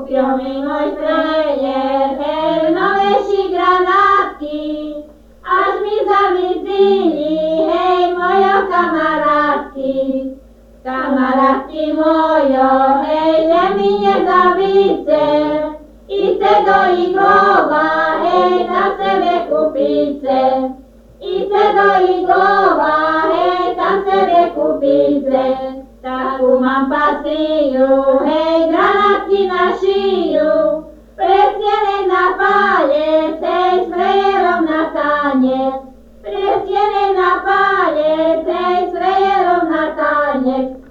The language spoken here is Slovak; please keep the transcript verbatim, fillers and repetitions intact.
kúpil mi môj frajer, hej, novejší granátky, až mi zamyslili, hej, mojo kamarátky. Kamarátky mojo, hej, že mi nezavíte, idte do Iglova, hej, na sebe kúpice. Idte do Iglova, hej, tam sebe kúpice. Takú mám pasiu, hej, granátky na šiju,